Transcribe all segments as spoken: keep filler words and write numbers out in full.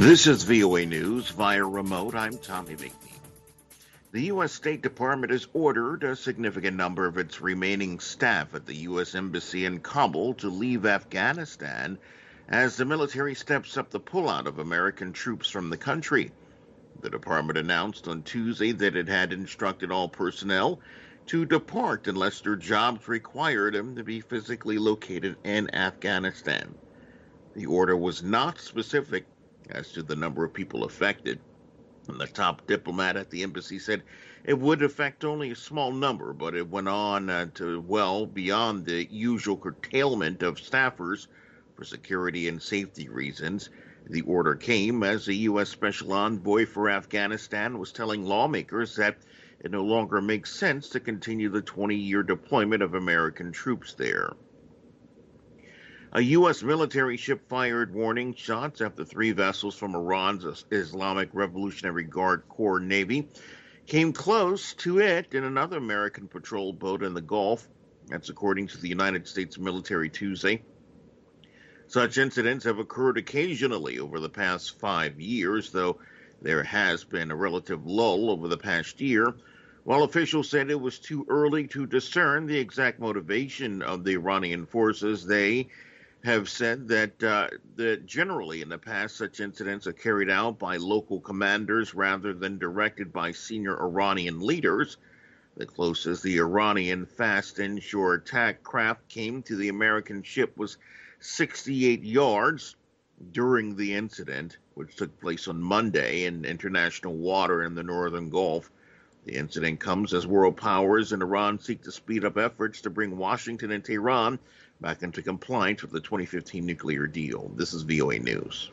This is V O A News via remote. I'm Tommy McNeil. The U S State Department has ordered a significant number of its remaining staff at the U S Embassy in Kabul to leave Afghanistan as the military steps up the pullout of American troops from the country. The department announced on Tuesday that it had instructed all personnel to depart unless their jobs required them to be physically located in Afghanistan. The order was not specific as to the number of people affected. And the top diplomat at the embassy said it would affect only a small number, but it went on uh, to well beyond the usual curtailment of staffers for security and safety reasons. The order came as the U S Special Envoy for Afghanistan was telling lawmakers that it no longer makes sense to continue the twenty-year deployment of American troops there. A U S military ship fired warning shots after three vessels from Iran's Islamic Revolutionary Guard Corps Navy came close to it in another American patrol boat in the Gulf. That's according to the United States military Tuesday. Such incidents have occurred occasionally over the past five years, though there has been a relative lull over the past year. While officials said it was too early to discern the exact motivation of the Iranian forces, they have said that, uh, that generally in the past such incidents are carried out by local commanders rather than directed by senior Iranian leaders. The closest the Iranian fast inshore attack craft came to the American ship was sixty-eight yards during the incident, which took place on Monday in international water in the northern Gulf. The incident comes as world powers and Iran seek to speed up efforts to bring Washington and Tehran back into compliance with the twenty fifteen nuclear deal. This is V O A News.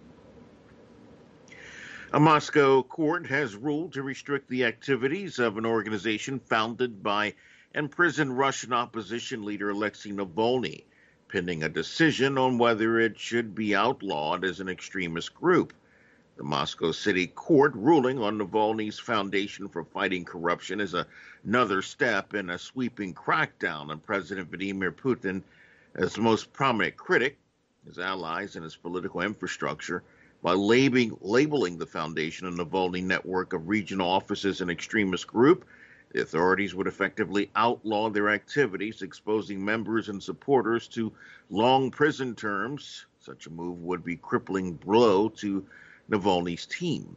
A Moscow court has ruled to restrict the activities of an organization founded by imprisoned Russian opposition leader Alexei Navalny, pending a decision on whether it should be outlawed as an extremist group. The Moscow City Court ruling on Navalny's Foundation for Fighting Corruption is another step in a sweeping crackdown on President Vladimir Putin as the most prominent critic, his allies, and his political infrastructure. By labeling, labeling the foundation a Navalny network of regional offices an extremist group, the authorities would effectively outlaw their activities, exposing members and supporters to long prison terms. Such a move would be a crippling blow to Navalny's team.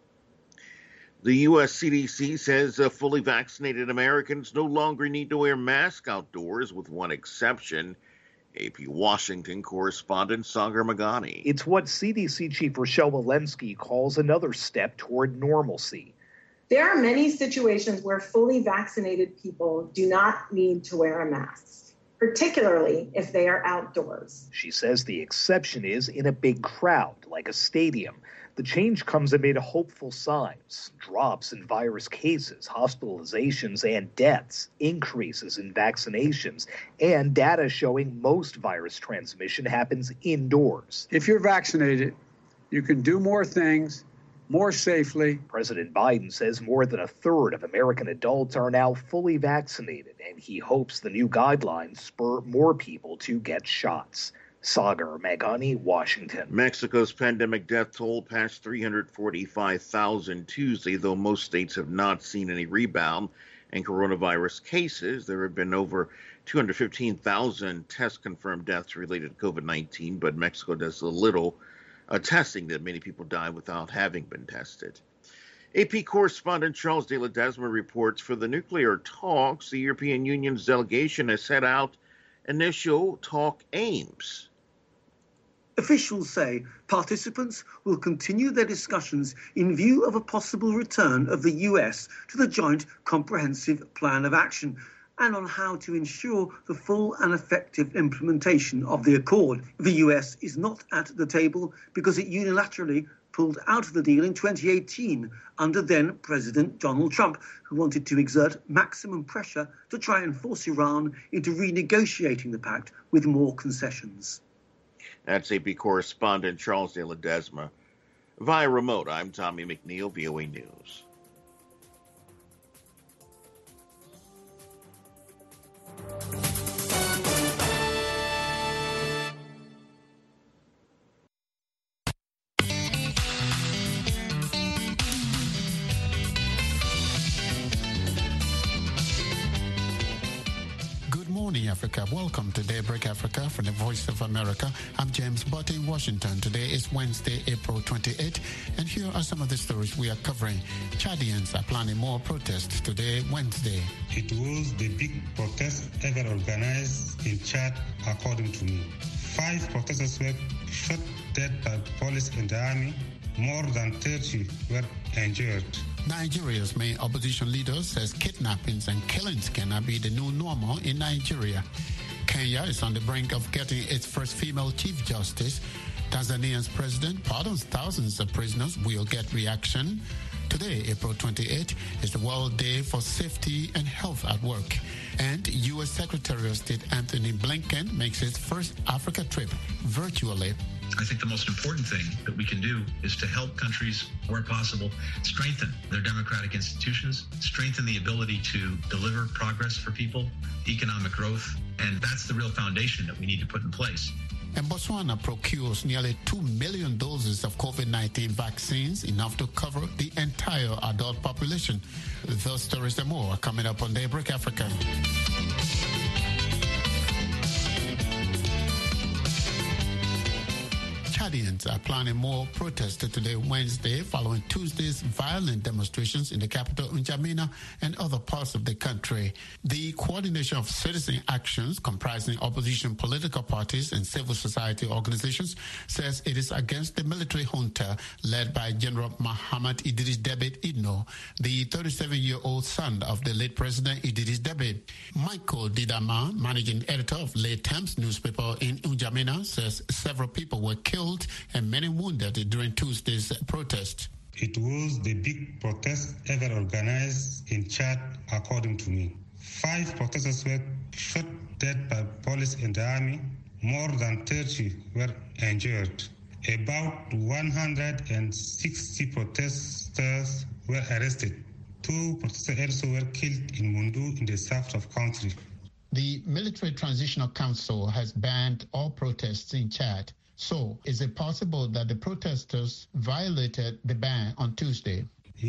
The U S C D C says uh, fully vaccinated Americans no longer need to wear masks outdoors, with one exception. A P Washington correspondent Sagar Magani. It's what C D C Chief Rochelle Walensky calls another step toward normalcy. There are many situations where fully vaccinated people do not need to wear a mask, particularly if they are outdoors. She says the exception is in a big crowd, like a stadium. The change comes amid hopeful signs: drops in virus cases, hospitalizations, and deaths, increases in vaccinations, and data showing most virus transmission happens indoors. If you're vaccinated, you can do more things more safely. President Biden says more than a third of American adults are now fully vaccinated, and he hopes the new guidelines spur more people to get shots. Sagar Magani, Washington. Mexico's pandemic death toll passed three hundred forty-five thousand Tuesday, though most states have not seen any rebound in coronavirus cases. There have been over two hundred fifteen thousand test-confirmed deaths related to COVID nineteen, but Mexico does a little uh, testing that many people die without having been tested. A P correspondent Charles de Ledesma reports for the nuclear talks, the European Union's delegation has set out initial talk aims. Officials say participants will continue their discussions in view of a possible return of the U S to the Joint Comprehensive Plan of Action and on how to ensure the full and effective implementation of the accord. The U S is not at the table because it unilaterally pulled out of the deal in twenty eighteen under then-President Donald Trump, who wanted to exert maximum pressure to try and force Iran into renegotiating the pact with more concessions. That's A P correspondent Charles de Ledesma. Via remote, I'm Tommy McNeil, V O A News. Africa. Welcome to Daybreak Africa from the Voice of America. I'm James Butt in Washington. Today is Wednesday, April twenty-eighth, and here are some of the stories we are covering. Chadians are planning more protests today, Wednesday. It was the big protest ever organized in Chad, according to me. Five protesters were shot dead by police and the army. More than thirty were injured. Nigeria's main opposition leader says kidnappings and killings cannot be the new normal in Nigeria. Kenya is on the brink of getting its first female chief justice. Tanzania's president pardons thousands of prisoners. Will get reaction. Today, April twenty-eighth, is the World Day for Safety and Health at Work. And U S Secretary of State Anthony Blinken makes his first Africa trip virtually. I think the most important thing that we can do is to help countries, where possible, strengthen their democratic institutions, strengthen the ability to deliver progress for people, economic growth, and that's the real foundation that we need to put in place. And Botswana procures nearly two million doses of COVID nineteen vaccines, enough to cover the entire adult population. Those stories and more are coming up on Daybreak Africa. Chadians are planning more protests today, Wednesday, following Tuesday's violent demonstrations in the capital, N'Djamena, and other parts of the country. The Coordination of Citizen Actions, comprising opposition political parties and civil society organizations, says it is against the military junta led by General Muhammad Idris Deby Itno, the thirty-seven-year-old son of the late President Idris Deby. Michael Didama, managing editor of Le Temps newspaper in N'Djamena, says several people were killed and many wounded during Tuesday's protest. It was the big protest ever organized in Chad, according to me. Five protesters were shot dead by police and the army. More than thirty were injured. About one hundred sixty protesters were arrested. Two protesters also were killed in Mundu in the south of the country. The Military Transitional Council has banned all protests in Chad. So, is it possible that the protesters violated the ban on Tuesday?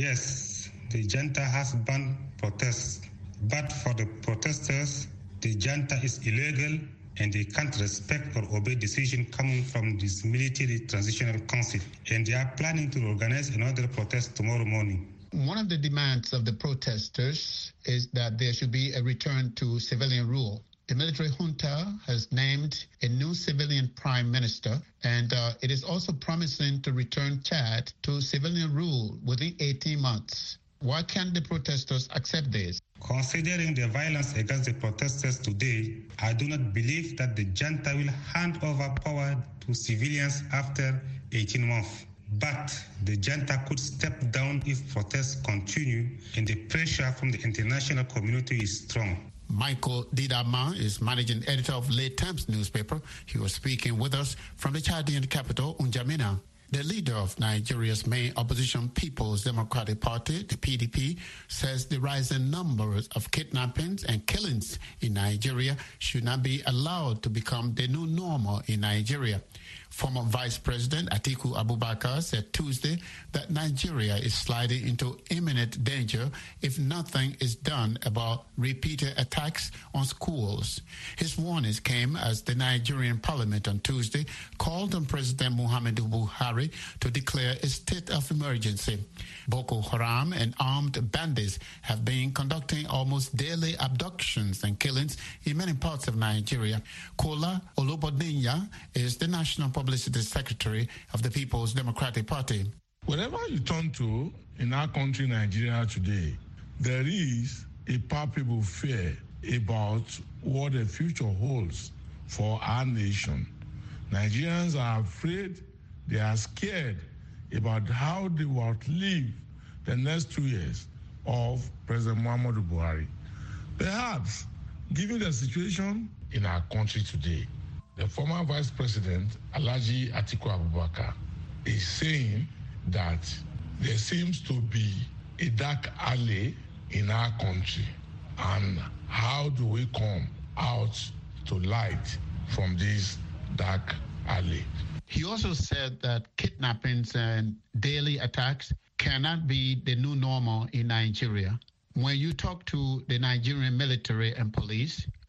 Yes, the junta has banned protests. But for the protesters, the junta is illegal and they can't respect or obey decisions coming from this Military Transitional Council. And they are planning to organize another protest tomorrow morning. One of the demands of the protesters is that there should be a return to civilian rule. The military junta has named a new civilian prime minister, and uh, it is also promising to return Chad to civilian rule within eighteen months. Why can't the protesters accept this? Considering the violence against the protesters today, I do not believe that the junta will hand over power to civilians after eighteen months. But the junta could step down if protests continue and the pressure from the international community is strong. Michael Didama is managing editor of Le Temps newspaper. He was speaking with us from the Chadian capital, N'Djamena. The leader of Nigeria's main opposition People's Democratic Party, the P D P, says the rising numbers of kidnappings and killings in Nigeria should not be allowed to become the new normal in Nigeria. Former Vice President Atiku Abubakar said Tuesday that Nigeria is sliding into imminent danger if nothing is done about repeated attacks on schools. His warnings came as the Nigerian parliament on Tuesday called on President Muhammadu Buhari to declare a state of emergency. Boko Haram and armed bandits have been conducting almost daily abductions and killings in many parts of Nigeria. Kola Olubodinja is the National Publicity Secretary of the People's Democratic Party. Wherever you turn to in our country, Nigeria today, there is a palpable fear about what the future holds for our nation. Nigerians are afraid, they are scared about how they will outlive the next two years of President Muhammadu Buhari. Perhaps, given the situation in our country today, the former Vice President, Alhaji Atiku Abubakar, is saying that there seems to be a dark alley in our country. And how do we come out to light from this dark alley? He also said that kidnappings and daily attacks cannot be the new normal in Nigeria. When you talk to the Nigerian military and police,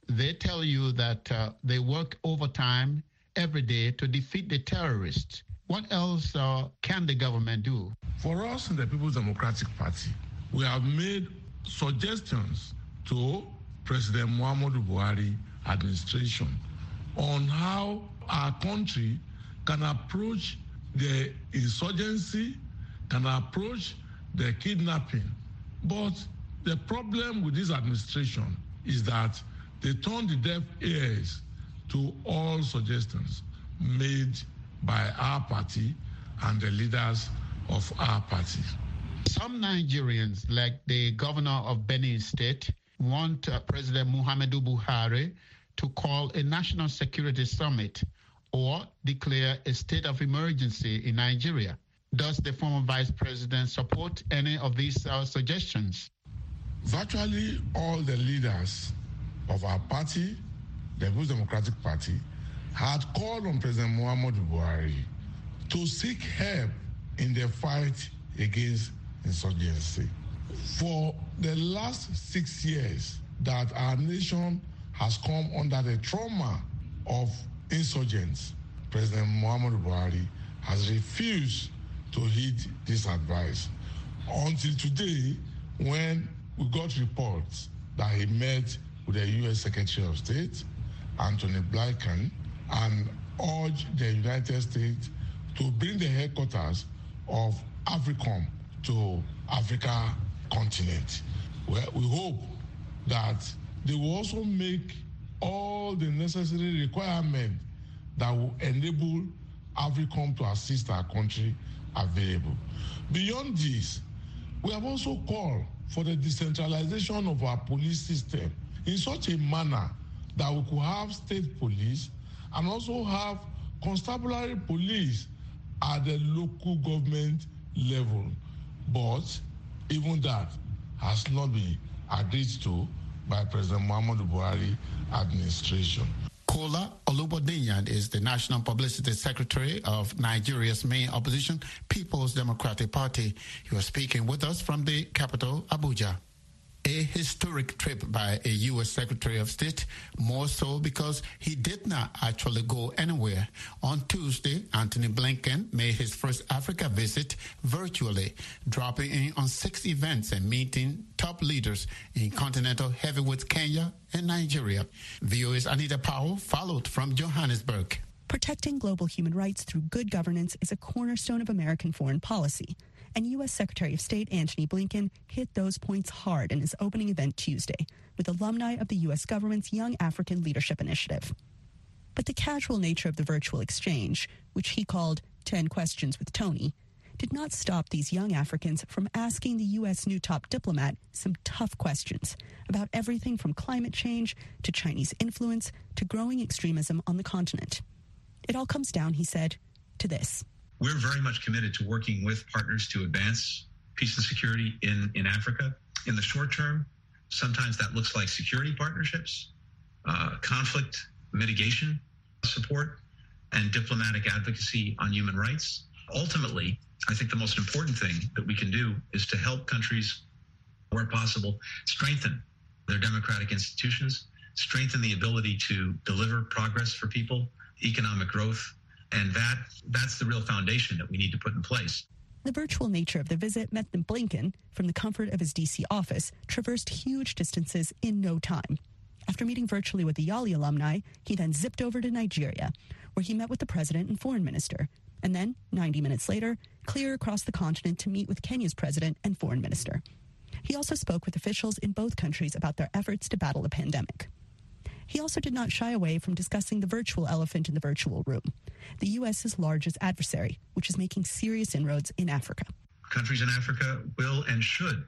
they tell you that uh, they work overtime every day to defeat the terrorists. What else uh, can the government do? For us in the People's Democratic Party, we have made suggestions to President Muhammadu Buhari administration on how our country can approach the insurgency, can approach the kidnapping. But the problem with this administration is that they turn the deaf ears to all suggestions made by our party and the leaders of our party. Some Nigerians, like the governor of Benin State, want uh, President Muhammadu Buhari to call a national security summit or declare a state of emergency in Nigeria. Does the former vice president support any of these uh, suggestions? Virtually all the leaders of our party, the People's Democratic Party, had called on President Muhammadu Buhari to seek help in the fight against insurgency. For the last six years that our nation has come under the trauma of insurgents, President Muhammadu Buhari has refused to heed this advice. Until today, when we got reports that he met with the U S Secretary of State, Anthony Blinken, and urged the United States to bring the headquarters of AFRICOM to Africa continent. Well, we hope that they will also make all the necessary requirements that will enable AFRICOM to assist our country available. Beyond this, we have also called for the decentralization of our police system in such a manner that we could have state police and also have constabulary police at the local government level. But even that has not been agreed to by President Muhammadu Buhari administration. Kola Olubodinyan is the National Publicity Secretary of Nigeria's main opposition, People's Democratic Party. He was speaking with us from the capital, Abuja. A historic trip by a U S Secretary of State, more so because he did not actually go anywhere. On Tuesday, Anthony Blinken made his first Africa visit virtually, dropping in on six events and meeting top leaders in continental heavyweights Kenya and Nigeria. V O A's Anita Powell followed from Johannesburg. Protecting global human rights through good governance is a cornerstone of American foreign policy. And U S Secretary of State Antony Blinken hit those points hard in his opening event Tuesday with alumni of the U S government's Young African Leadership Initiative. But the casual nature of the virtual exchange, which he called ten questions with Tony, did not stop these young Africans from asking the U S new top diplomat some tough questions about everything from climate change to Chinese influence to growing extremism on the continent. It all comes down, he said, to this. We're very much committed to working with partners to advance peace and security in, in Africa. In the short term, sometimes that looks like security partnerships, uh, conflict mitigation support, and diplomatic advocacy on human rights. Ultimately, I think the most important thing that we can do is to help countries, where possible, strengthen their democratic institutions, strengthen the ability to deliver progress for people, economic growth, and that that's the real foundation that we need to put in place. The virtual nature of the visit meant that Blinken, from the comfort of his D C office, traversed huge distances in no time. After meeting virtually with the Yali alumni, he then zipped over to Nigeria, where he met with the president and foreign minister, and then, ninety minutes later, clear across the continent to meet with Kenya's president and foreign minister. He also spoke with officials in both countries about their efforts to battle the pandemic. He also did not shy away from discussing the virtual elephant in the virtual room, the U S's largest adversary, which is making serious inroads in Africa. Countries in Africa will and should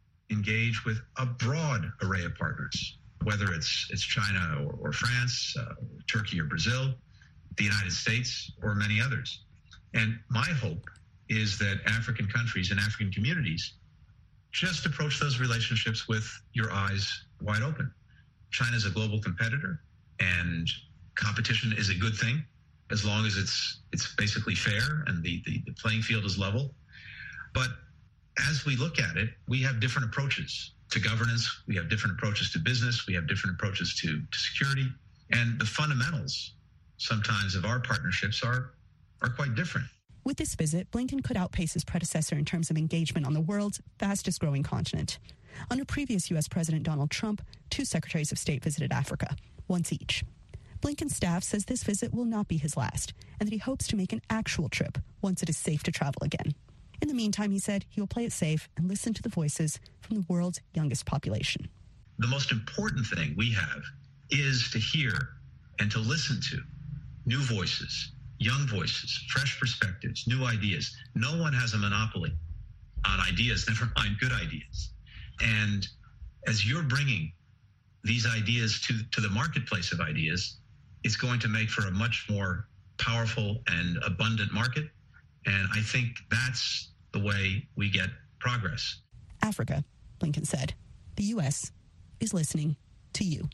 engage with a broad array of partners, whether it's it's China or, or France, uh, Turkey or Brazil, the United States, or many others. And my hope is that African countries and African communities just approach those relationships with your eyes wide open. China's a global competitor, and competition is a good thing as long as it's it's basically fair and the, the, the playing field is level. But as we look at it, we have different approaches to governance. We have different approaches to business. We have different approaches to, to security. And the fundamentals sometimes of our partnerships are, are quite different. With this visit, Blinken could outpace his predecessor in terms of engagement on the world's fastest growing continent. Under previous U S President Donald Trump, two secretaries of state visited Africa, once each. Blinken's staff says this visit will not be his last, and that he hopes to make an actual trip once it is safe to travel again. In the meantime, he said he will play it safe and listen to the voices from the world's youngest population. The most important thing we have is to hear and to listen to new voices, young voices, fresh perspectives, new ideas. No one has a monopoly on ideas, never mind good ideas. And as you're bringing these ideas to, to the marketplace of ideas, it's going to make for a much more powerful and abundant market. And I think that's the way we get progress. Africa, Blinken said, the U S is listening to you.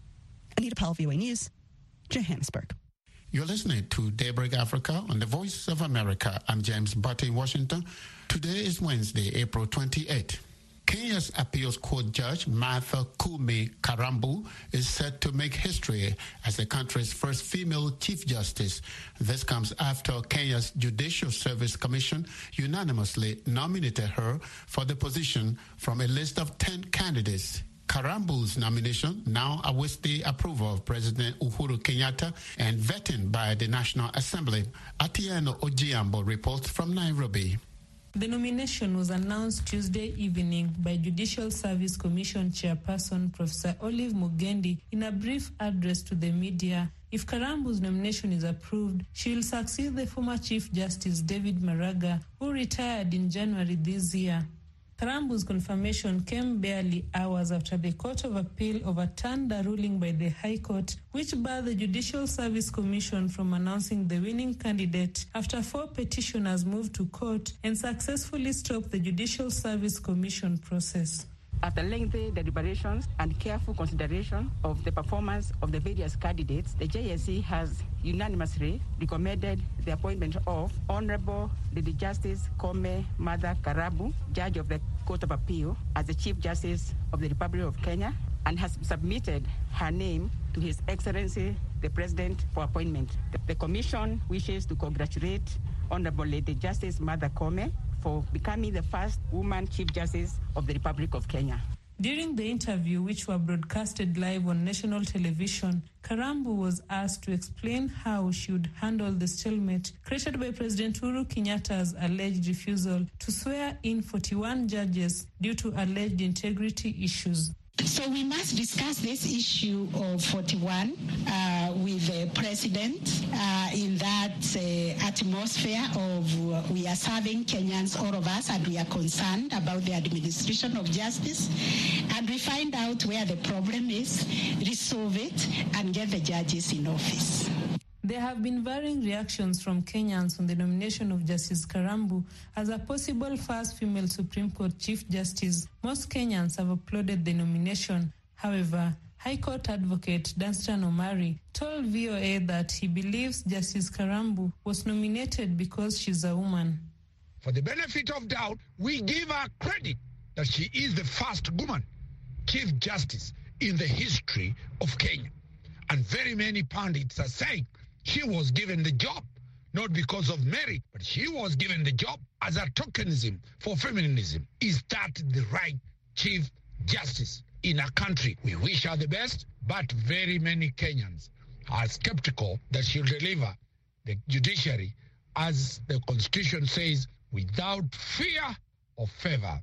Anita Powell, V O A News, Johannesburg. You're listening to Daybreak Africa on the Voice of America. I'm James Butte in Washington. Today is Wednesday, April twenty-eighth. Kenya's appeals court judge, Martha Koome Karambu, is set to make history as the country's first female chief justice. This comes after Kenya's Judicial Service Commission unanimously nominated her for the position from a list of ten candidates. Karambu's nomination now awaits the approval of President Uhuru Kenyatta and vetting by the National Assembly. Atieno Ojiambo reports from Nairobi. The nomination was announced Tuesday evening by Judicial Service Commission Chairperson Professor Olive Mugendi in a brief address to the media. If Karambu's nomination is approved, she will succeed the former Chief Justice David Maraga, who retired in January this year. Karambu's confirmation came barely hours after the Court of Appeal overturned a ruling by the High Court, which barred the Judicial Service Commission from announcing the winning candidate after four petitioners moved to court and successfully stopped the Judicial Service Commission process. After lengthy deliberations and careful consideration of the performance of the various candidates, the J S C has unanimously recommended the appointment of Honorable Lady Justice Koome Martha Karambu, Judge of the Court of Appeal, as the Chief Justice of the Republic of Kenya, and has submitted her name to His Excellency the President for appointment. The, the Commission wishes to congratulate Honorable Lady Justice Martha Koome for becoming the first woman Chief Justice of the Republic of Kenya. During the interview, which were broadcasted live on national television, Karambu was asked to explain how she would handle the stalemate created by President Uhuru Kenyatta's alleged refusal to swear in forty-one judges due to alleged integrity issues. So we must discuss this issue of forty-one uh, with the president uh, in that uh, atmosphere of uh, we are serving Kenyans, all of us, and we are concerned about the administration of justice, and we find out where the problem is, resolve it, and get the judges in office. There have been varying reactions from Kenyans on the nomination of Justice Karambu as a possible first female Supreme Court Chief Justice. Most Kenyans have applauded the nomination. However, High Court advocate Danstan Omari told V O A that he believes Justice Karambu was nominated because she's a woman. For the benefit of doubt, we give her credit that she is the first woman Chief Justice in the history of Kenya. And very many pundits are saying she was given the job, not because of merit, but she was given the job as a tokenism for feminism. Is that the right Chief Justice in a country? We wish her the best, but very many Kenyans are skeptical that she'll deliver the judiciary, as the Constitution says, without fear or favor.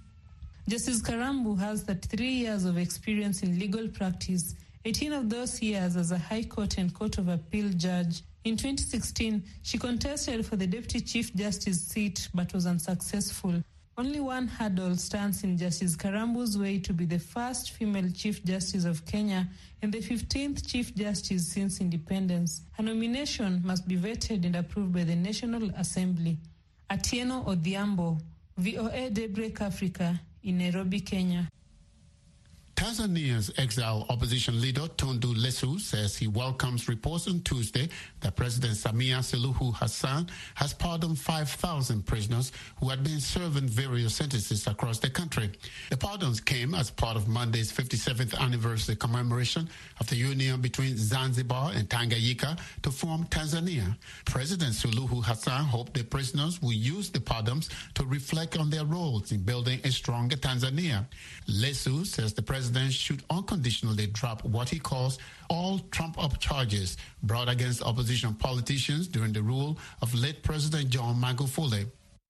Justice Karambu has thirty-three years of experience in legal practice, eighteen of those years as a High Court and Court of Appeal judge. In twenty sixteen, she contested for the Deputy Chief Justice seat but was unsuccessful. Only one hurdle stands in Justice Karambu's way to be the first female Chief Justice of Kenya and the fifteenth Chief Justice since independence. Her nomination must be vetted and approved by the National Assembly. Atieno Odhiambo, V O A Daybreak Africa, in Nairobi, Kenya. Tanzania's exiled opposition leader Tundu Lissu says he welcomes reports on Tuesday that President Samia Suluhu Hassan has pardoned five thousand prisoners who had been serving various sentences across the country. The pardons came as part of Monday's fifty-seventh anniversary commemoration of the union between Zanzibar and Tanganyika to form Tanzania. President Suluhu Hassan hoped the prisoners will use the pardons to reflect on their roles in building a stronger Tanzania. Lissu says the president should unconditionally drop what he calls all trump-up charges brought against opposition politicians during the rule of late President John Magufuli.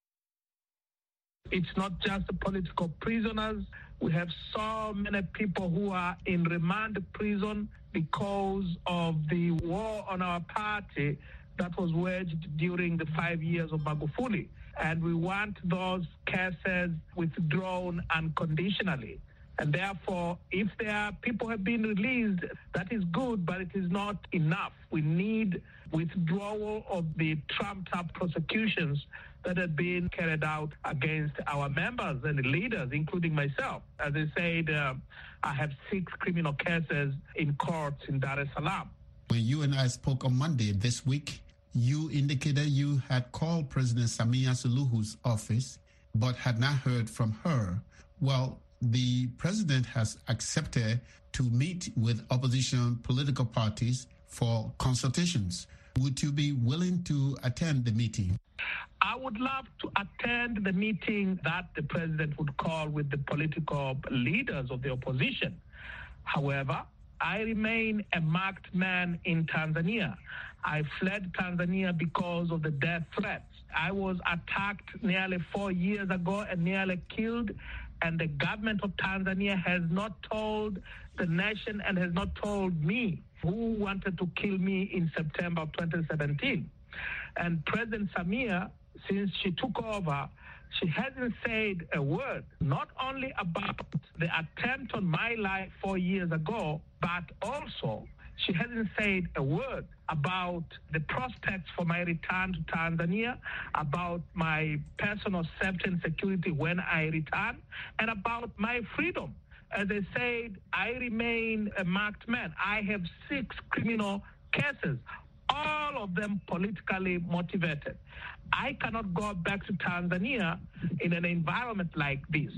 It's not just the political prisoners. We have so many people who are in remand prison because of the war on our party that was waged during the five years of Magufuli. And we want those cases withdrawn unconditionally. And therefore, if there are people have been released, that is good, but it is not enough. We need withdrawal of the trumped-up prosecutions that have been carried out against our members and leaders, including myself. As I said, uh, I have six criminal cases in courts in Dar es Salaam. When you and I spoke on Monday this week, you indicated you had called President Samia Suluhu's office, but had not heard from her. Well, the president has accepted to meet with opposition political parties for consultations. Would you be willing to attend the meeting? I would love to attend the meeting that the president would call with the political leaders of the opposition. However, I remain a marked man in Tanzania. I fled Tanzania because of the death threats. I was attacked nearly four years ago and nearly killed, and the government of Tanzania has not told the nation and has not told me who wanted to kill me in September of twenty seventeen. And President Samia, since she took over, she hasn't said a word, not only about the attempt on my life four years ago, but also she hasn't said a word about the prospects for my return to Tanzania, about my personal safety and security when I return, and about my freedom. As I said, I remain a marked man. I have six criminal cases, all of them politically motivated. I cannot go back to Tanzania in an environment like this.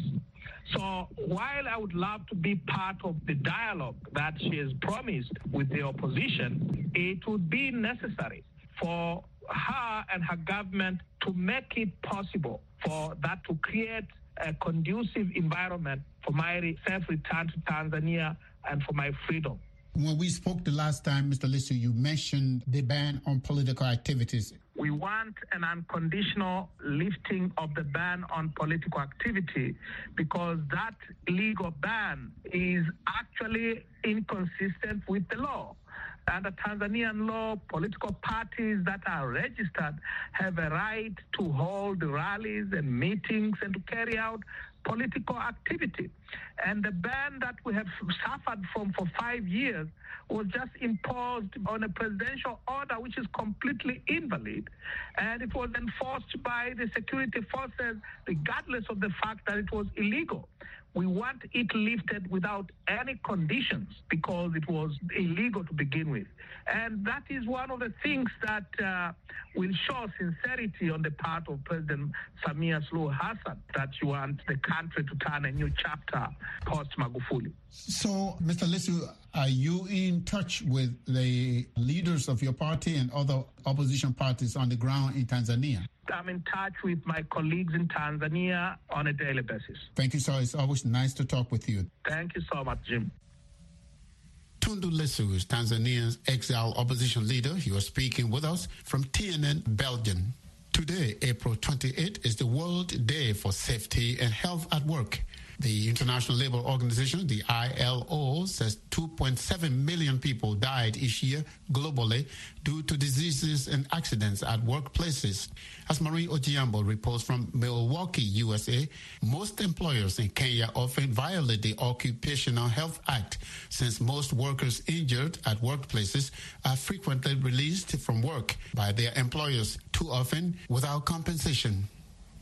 So while I would love to be part of the dialogue that she has promised with the opposition, it would be necessary for her and her government to make it possible for that to create a conducive environment for my safe return to Tanzania and for my freedom. When we spoke the last time, Mister Lissu, you mentioned the ban on political activities. We want an unconditional lifting of the ban on political activity because that legal ban is actually inconsistent with the law. Under Tanzanian law, political parties that are registered have a right to hold rallies and meetings and to carry out political activity. And the ban that we have suffered from for five years was just imposed on a presidential order which is completely invalid. And it was enforced by the security forces regardless of the fact that it was illegal. We want it lifted without any conditions because it was illegal to begin with. And that is one of the things that uh, will show sincerity on the part of President Samia Suluhu Hassan, that you want the country to turn a new chapter post-Magufuli. So, Mister Lissu, are you in touch with the leaders of your party and other opposition parties on the ground in Tanzania? I'm in touch with my colleagues in Tanzania on a daily basis. Thank you, sir. It's always nice to talk with you. Thank you so much, Jim. Tundu Lissu is Tanzania's exiled opposition leader. He was speaking with us from T N N, Belgium. Today, April twenty-eighth, is the World Day for Safety and Health at Work. The International Labour Organization, the I L O, says two point seven million people died each year globally due to diseases and accidents at workplaces. As Marie Ojiambo reports from Milwaukee, U S A, most employers in Kenya often violate the Occupational Health Act, since most workers injured at workplaces are frequently released from work by their employers, too often without compensation.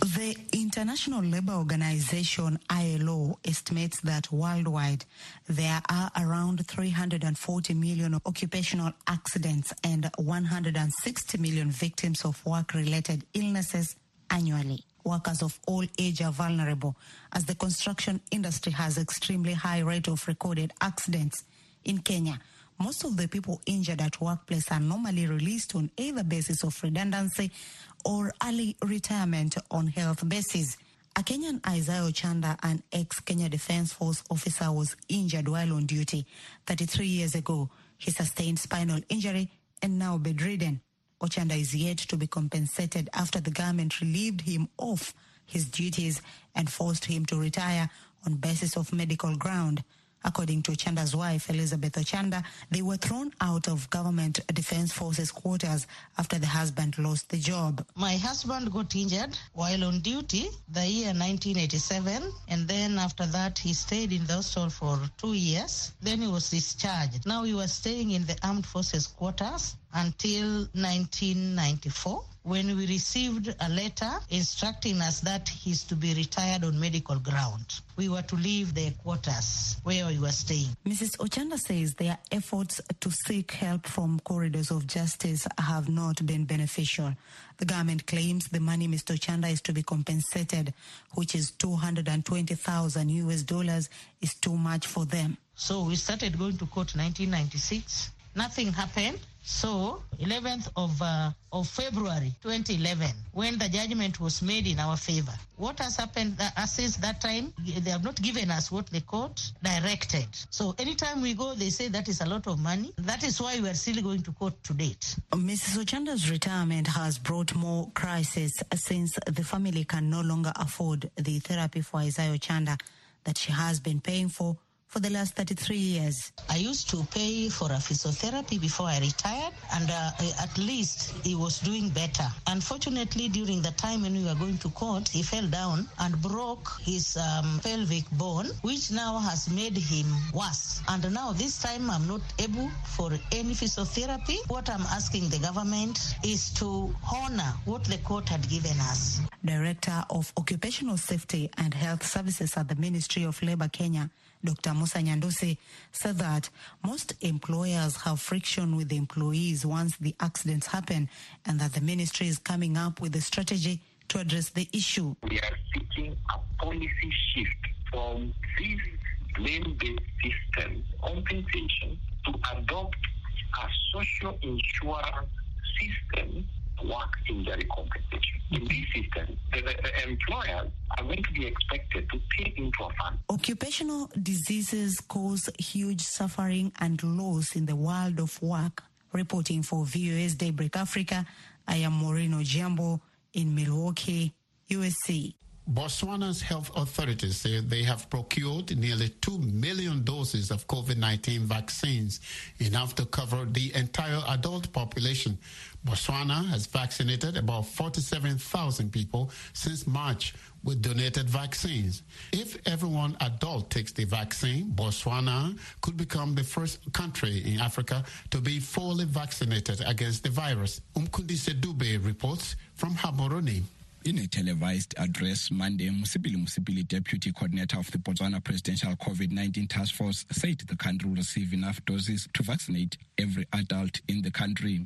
The International Labour Organization, I L O, estimates that worldwide there are around three hundred forty million occupational accidents and one hundred sixty million victims of work-related illnesses annually. Workers of all ages are vulnerable, as the construction industry has extremely high rate of recorded accidents. In Kenya, most of the people injured at workplace are normally released on either basis of redundancy or early retirement on health basis. A Kenyan, Isaiah Ochanda, an ex-Kenya Defence Force officer, was injured while on duty thirty-three years ago. He sustained spinal injury and now bedridden. Ochanda is yet to be compensated after the government relieved him of his duties and forced him to retire on basis of medical ground. According to Ochanda's wife, Elizabeth Ochanda, they were thrown out of government defense forces quarters after the husband lost the job. My husband got injured while on duty the year nineteen eighty-seven, and then after that he stayed in the hospital for two years. Then he was discharged. Now he was staying in the armed forces quarters until nineteen ninety-four, when we received a letter instructing us that he's to be retired on medical ground. We were to leave the quarters where we were staying. Missus Ochanda says their efforts to seek help from corridors of justice have not been beneficial. The government claims the money Mister Ochanda is to be compensated, which is two hundred twenty thousand U S dollars, is too much for them. So we started going to court in nineteen ninety-six. Nothing happened. So, eleventh of uh, of February twenty eleven, when the judgment was made in our favor. What has happened uh, since that time? They have not given us what the court directed. So, anytime we go, they say that is a lot of money. That is why we are still going to court to date. Missus Ochanda's retirement has brought more crisis since the family can no longer afford the therapy for Isaiah Ochanda that she has been paying for for the last thirty-three years. I used to pay for a physiotherapy before I retired, and uh, at least he was doing better. Unfortunately, during the time when we were going to court, he fell down and broke his um, pelvic bone, which now has made him worse. And now this time I'm not able for any physiotherapy. What I'm asking the government is to honor what the court had given us. Director of Occupational Safety and Health Services at the Ministry of Labour Kenya, Doctor Musa Nyandusi, said that most employers have friction with the employees once the accidents happen, and that the ministry is coming up with a strategy to address the issue. We are seeking a policy shift from this blame-based system compensation to adopt a social insurance system work injury compensation. In this system, the, the employers are going to be expected to pay into a fund. Occupational diseases cause huge suffering and loss in the world of work. Reporting for V O A's Daybreak Africa, I am Maureen Ojiambo in Milwaukee, U S A. Botswana's health authorities say they have procured nearly two million doses of COVID nineteen vaccines, enough to cover the entire adult population. Botswana has vaccinated about forty-seven thousand people since March with donated vaccines. If everyone adult takes the vaccine, Botswana could become the first country in Africa to be fully vaccinated against the virus. Umkundi Sedube reports from Gaborone. In a televised address Monday, Musipili Musipili, Deputy Coordinator of the Botswana Presidential COVID nineteen Task Force, said the country will receive enough doses to vaccinate every adult in the country.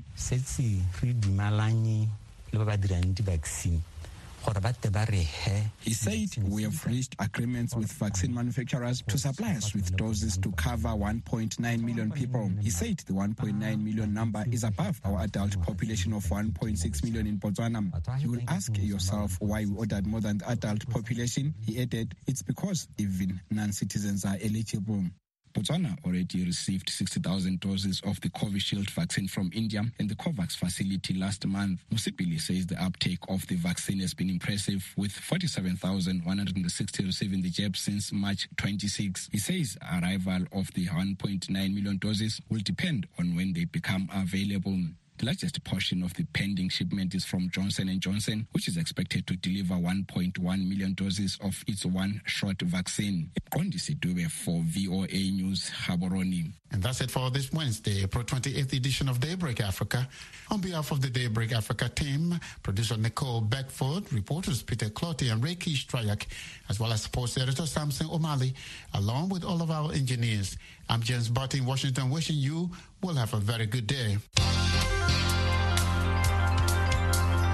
He said, we have reached agreements with vaccine manufacturers to supply us with doses to cover one point nine million people. He said the one point nine million number is above our adult population of one point six million in Botswana. You will ask yourself why we ordered more than the adult population. He added, it's because even non-citizens are eligible. Botswana already received sixty thousand doses of the Covishield vaccine from India and the COVAX facility last month. Musipili says the uptake of the vaccine has been impressive, with forty-seven thousand one hundred sixty receiving the jab since March twenty-sixth. He says arrival of the one point nine million doses will depend on when they become available. The largest portion of the pending shipment is from Johnson and Johnson, which is expected to deliver one point one million doses of its one-shot vaccine. Kondisi Dube for V O A News, Haboroni. And that's it for this Wednesday, April twenty-eighth edition of Daybreak Africa. On behalf of the Daybreak Africa team, producer Nicole Beckford, reporters Peter Clotty and Reiki Strayak, as well as sports editor Samson O'Malley, along with all of our engineers. I'm James Barty in Washington, wishing you will have a very good day.